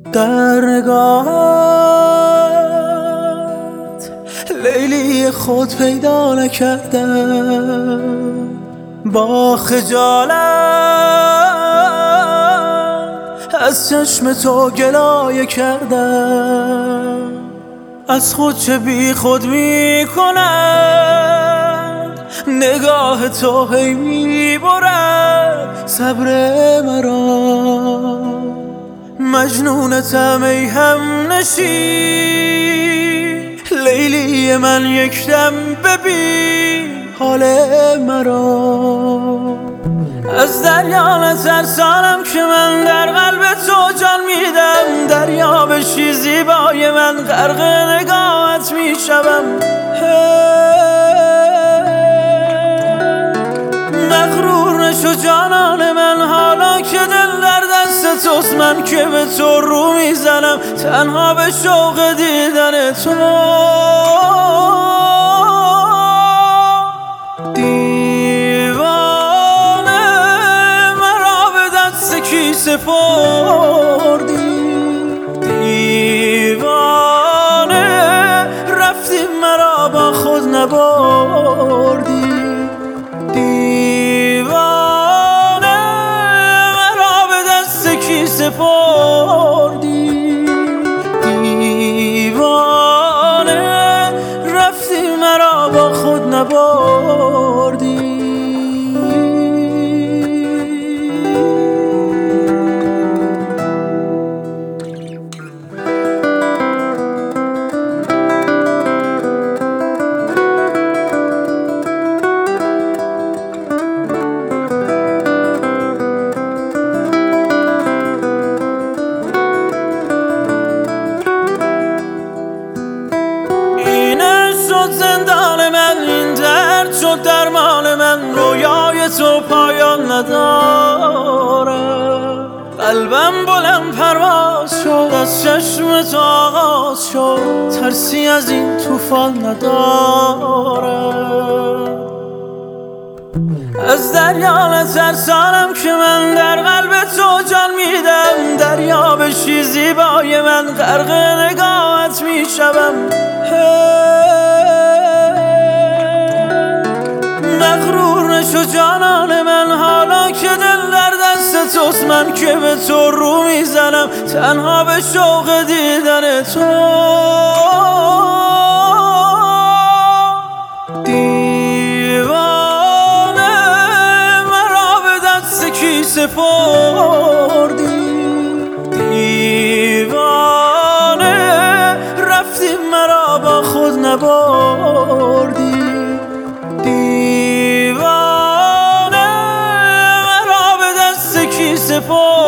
در نگاهت لیلی خود پیدا نکردم، با خجالت از چشم تو گلایه کردم. از خود چه بی خود می کند نگاه تو، هی می برد صبر مرا. مجنونتم ای همنشین، لیلی من یک دم ببین حال مرا. از دریا نترسانم که من در قلب تو جان میدم، دریا بشی زیبای من غرق نگاهت میشوم. مغرور نشو جانان من، حالا که دل در دست توست، من که به تو رو میزنم تنها به شوق دیدن تو. دیوانه مرا به دست کی سپردی، دیوانه رفتی مرا با خود نبردی. سپردی دیوانه رفتی مرا با خود نبردی. زندان من این درد شد درمان من، رویای تو پایان نداره. قلبم بلند پرواز شد از چشم تو آغاز شد، ترسی از این طوفان نداره. از دریا نترسانم که من در قلب تو جان میدم، دریا بشی زیبای من غرق نگاهت میشوم. مغرور نشو جانان من، حالا که دل در دست توست، من که به تو رو میزنم تنها به شوق دیدن تو. دیوانه مرا به دست کی سپردی، دیوانه رفتی مرا با خود نبردی. دیوانه مرا به دست کی سپردی.